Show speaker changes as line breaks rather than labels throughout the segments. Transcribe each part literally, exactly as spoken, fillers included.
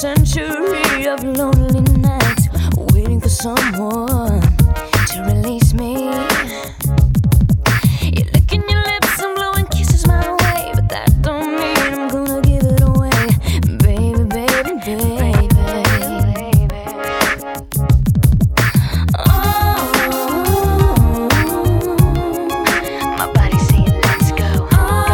century of lonely nights, waiting for someone to release me. You're licking your lips and blowing kisses my way, but that don't mean I'm gonna give it away, baby, baby, baby. Oh, my body's saying let's go,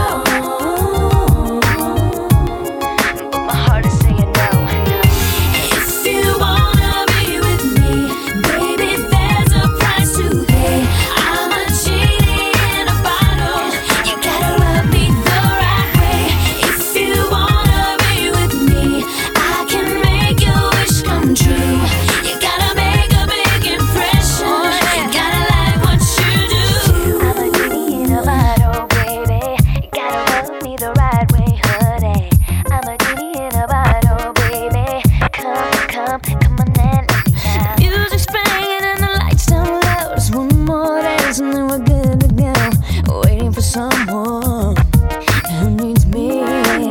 go, but my heart is saying no, no. If you wanna be with me, baby, there's a price to pay. I'm a genie in a bottle, you gotta rub me the right way. If you wanna be with me, I can make your wish come true. You gotta make a big impression, you gotta like what you do. I'm a genie in a bottle, baby, you gotta rub me the right way, honey. I'm a genie in a bottle, baby, come, come, come on and let me out. The music's banging and the lights down low. Just one more dance and then we're good to go, waiting for someone who needs me.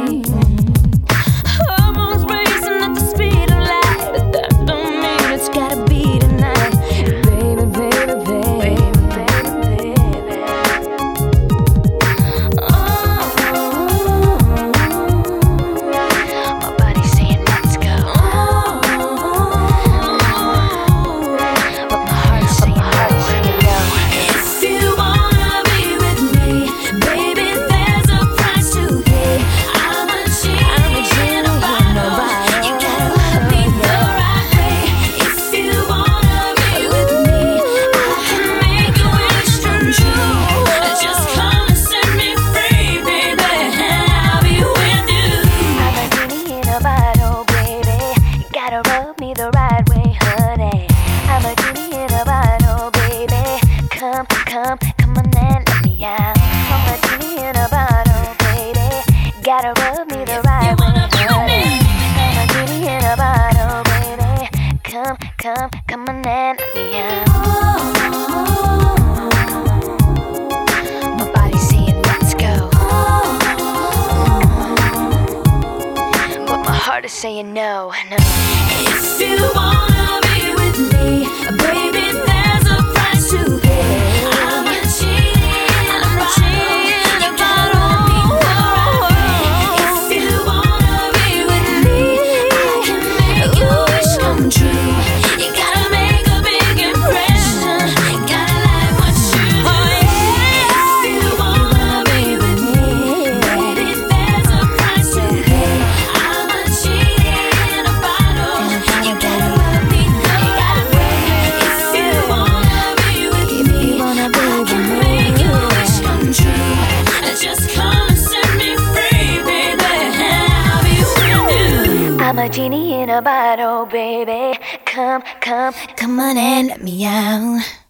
Hormones racing at the speed of light, but that don't mean it's gotta be tonight, baby, baby, baby, baby, baby. Oh, my body's saying let's go, but my heart's saying no. If you wanna be with me, baby, there's a price to pay. I'm a genie in a bottle, you gotta love me the right way. If you wanna be with me, I can make your wish come true. Just come and set me free, baby, and I'll be with you. I'm a genie in a bottle, baby, you gotta rub me the right way, honey. I'm a genie in a bottle, baby, come, come, come on and let me out. I'm a genie in a bottle, baby, gotta rub me the right way, honey. I'm a genie in a bottle, baby, come, come, come on and let me out. My body's saying let's go, but my heart is saying no, no. If you wanna be with me, baby, there's a price to pay. I'm a genie in a bottle, you gotta rub me the right way. If you wanna be with me, I can make your wish come true. You gotta make a big impression, you gotta like what you do. If you wanna be with me, baby, there's a price to pay. I'm a genie in a bottle, you gotta rub me the right way. If you wanna be with me, I can make your wish come true. Just come and set me free, baby, and I'll be with you. I'm a genie in a bottle, baby, come, come, come on and let me out.